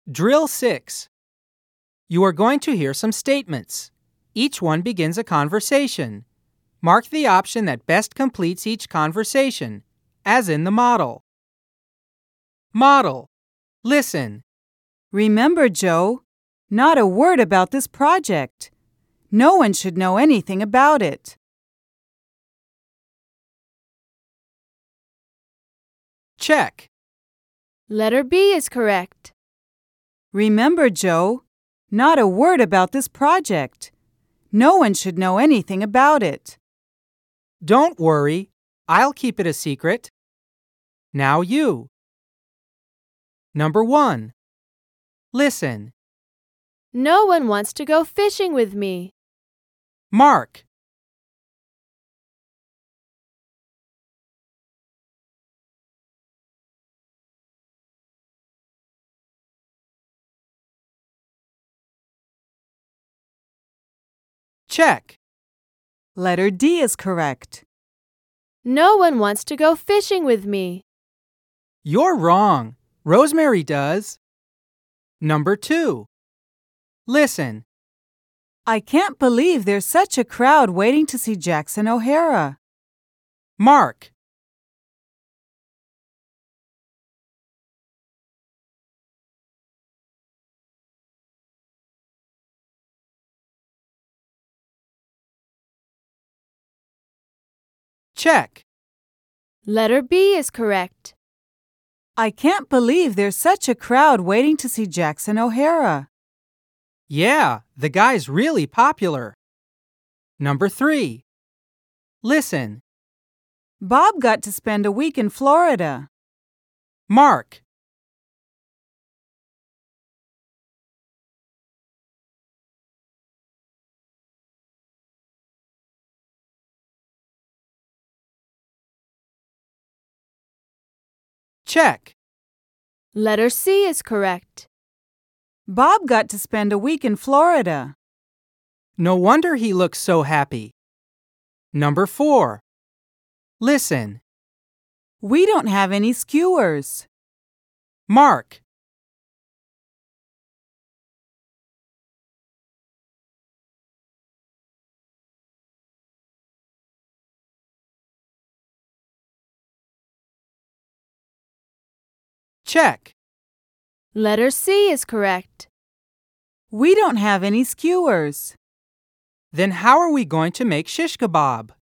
Drill 6. You are going to hear some statements. Each one begins a conversation. Mark the option that best completes each conversation, as in the model. Model. Listen. Remember, Joe, not a word about this project. No one should know anything about it. Check. Letter B is correct. Remember, Joe, not a word about this project. No one should know anything about it. Don't worry. I'll keep it a secret. Now you. Number 1. Listen. No one wants to go fishing with me. Mark. Check. Letter D is correct. No one wants to go fishing with me. You're wrong. Rosemary does. Number 2. Listen. I can't believe there's such a crowd waiting to see Jackson O'Hara. Mark. Check. Letter B is correct. I can't believe there's such a crowd waiting to see Jackson O'Hara. Yeah, the guy's really popular. Number 3. Listen. Bob got to spend a week in Florida. Mark. Check. Letter C is correct. Bob got to spend a week in Florida. No wonder he looks so happy. Number 4. Listen. We don't have any skewers. Mark. Check. Letter C is correct. We don't have any skewers. Then how are we going to make shish kebab?